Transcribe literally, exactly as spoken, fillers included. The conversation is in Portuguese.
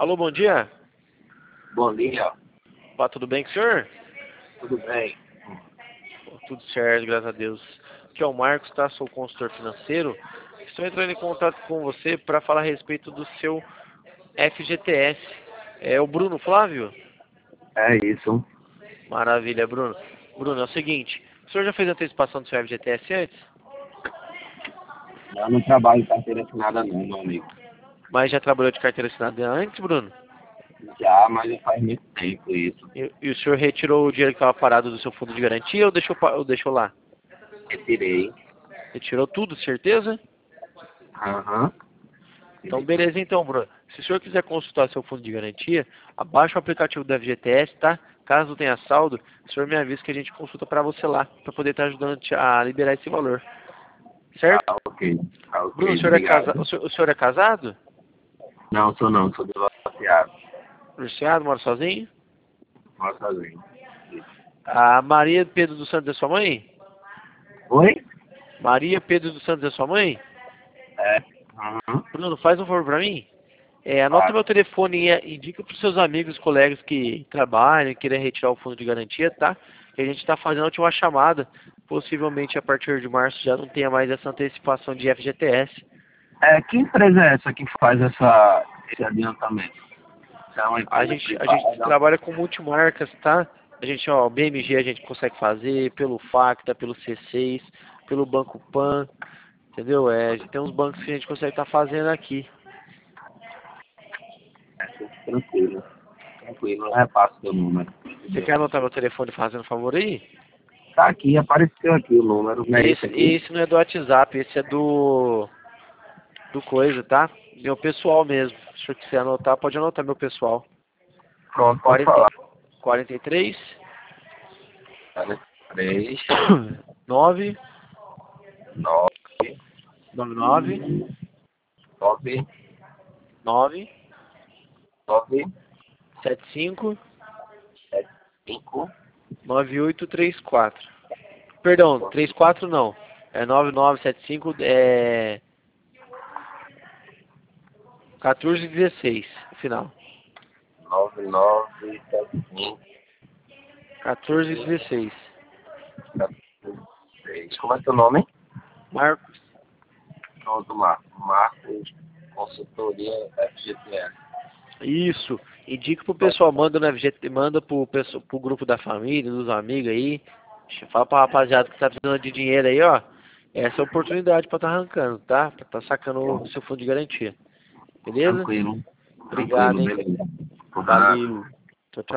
Alô, bom dia. Bom dia. Pá, tudo bem com o senhor? Tudo bem? Tudo certo, graças a Deus. Aqui é o Marcos, tá? Sou consultor financeiro. Estou entrando em contato com você para falar a respeito do seu F G T S. É o Bruno Flávio? É isso. Maravilha, Bruno. Bruno, é o seguinte, o senhor já fez antecipação do seu F G T S antes? Eu não trabalho em carteira assinada não, meu amigo. Mas já trabalhou de carteira assinada antes, Bruno? Já, mas já faz muito tempo isso. E, e o senhor retirou o dinheiro que estava parado do seu fundo de garantia ou deixou, pa- ou deixou lá? Retirei. Retirou tudo, certeza? Aham. Então, beleza então, Bruno. Se o senhor quiser consultar seu fundo de garantia, abaixa o aplicativo da F G T S, tá? Caso tenha saldo, o senhor me avisa que a gente consulta para você lá, para poder estar ajudando a liberar esse valor. Certo? Ah, ok. Ah, Bruno, o ok. senhor é, casa... Obrigado. o senhor, o senhor é casado? Não, sou não. Sou divorciado. Divorciado, mora sozinho? Moro sozinho. A Maria Pedro dos Santos é sua mãe? Oi? Maria Pedro dos Santos é sua mãe? É. Aham. Bruno, faz um favor para mim. É, anota Claro. meu telefone e indica para os seus amigos, colegas que trabalham, querem retirar o fundo de garantia, tá? Que a gente está fazendo a última chamada. Possivelmente a partir de março já não tenha mais essa antecipação de F G T S. É, que empresa é essa que faz essa, esse adiantamento? Isso é uma A empresa gente, a gente privada? trabalha com multimarcas, tá? A gente, ó, B M G a gente consegue fazer, pelo Facta, pelo C seis, pelo Banco Pan, entendeu? É, a gente tem uns bancos que a gente consegue estar fazendo aqui. É, tranquilo. Tranquilo. Eu repasso seu número. Você quer anotar meu telefone fazendo favor aí? Tá aqui, apareceu aqui o número, não é esse Esse, aqui? esse não é do WhatsApp, esse é do do coisa, tá? Meu pessoal mesmo. Se o senhor quiser anotar, pode anotar meu pessoal. Pronto, pode quarenta, falar. quarenta e três, três, nove, nove, nove nove, nove, nove, nove, sete cinco, sete, cinco, nove oito três quatro. Perdão, três quatro não. É nove nove sete cinco, é quatorze dezesseis, final. nove, nove, sete, cinco, quatorze dezesseis. seis. Como é teu nome? Marcos. Pronto, Marcos. Marcos, consultoria F G T S. Isso. Indica pro pessoal, manda no F G T, manda pro, pessoal, pro grupo da família, dos amigos aí. Fala pra rapaziada que tá precisando de dinheiro aí, ó. Essa é a oportunidade pra tá arrancando, tá? Pra tá sacando o seu fundo de garantia. Beleza? Tranquilo. Obrigado, Tranquilo, hein? beleza. Por nada. Valeu.